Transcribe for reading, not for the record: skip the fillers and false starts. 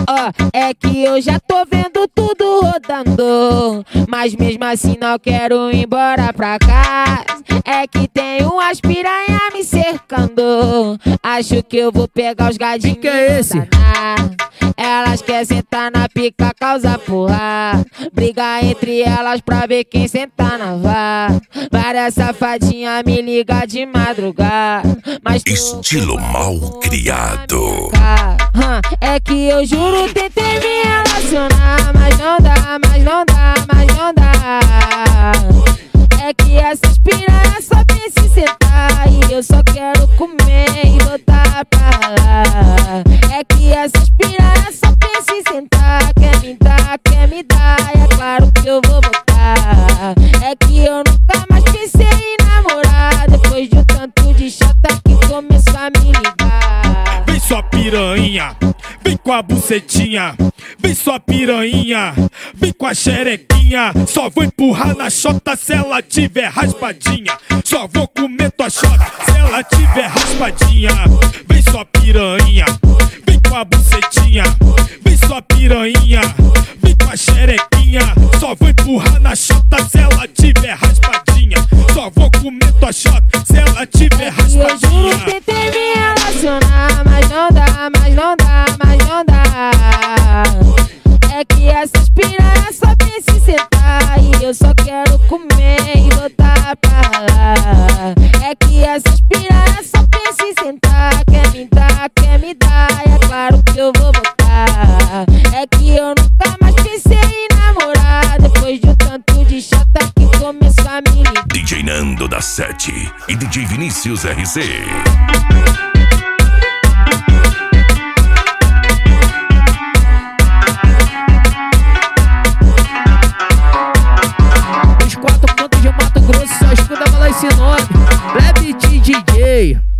É que eu já tô vendo tudo rodando, mas mesmo assim não quero ir embora pra casa. É que tem umas piranha me cercando, acho que eu vou pegar os gadinhos. Que é esse? Elas querem sentar na pica, causa porra, briga entre elas pra ver quem sentar na vara. Várias safadinhas me ligam de madrugada, mas estilo mal criado. É que eu juro tentei me relacionar, mas não dá, mas não dá, mas não dá. É que essas piranhas só pensam em sentar, e eu só quero comer e voltar pra lá. É que essas piranhas só pensam em sentar, quer me dar, e é claro que eu vou voltar. É que eu nunca mais pensei em namorar, depois de um tanto de chata que começou a me ligar. Vem sua piranha, vem com a bucetinha, vem sua piranha, vem com a xerequinha. Só vou empurrar na chota se ela tiver raspadinha. Só vou comer tua chota se ela tiver raspadinha. Vem sua piranha, vem com a bucetinha, vem sua piranha, vem com a xerequinha. Só vou empurrar na chota se ela tiver raspadinha. Só vou comer tua chota se ela tiver raspadinha. Eu juro que tentei me relacionar, mas não dá, mas não dá, mas não dá. É que essas piranhas só pensam em sentar, e eu só quero comer e voltar pra lá. É que essas piranhas só pensam em sentar, quer me dar, e é claro que eu vou voltar. É que eu nunca mais pensei em namorar, depois de um tanto de chata que começou a me ligar. DJ Nando da 7 e DJ Vinícius RC. 4 pontos de Mato Grosso, só escuta falar esse nome. Leve DJ.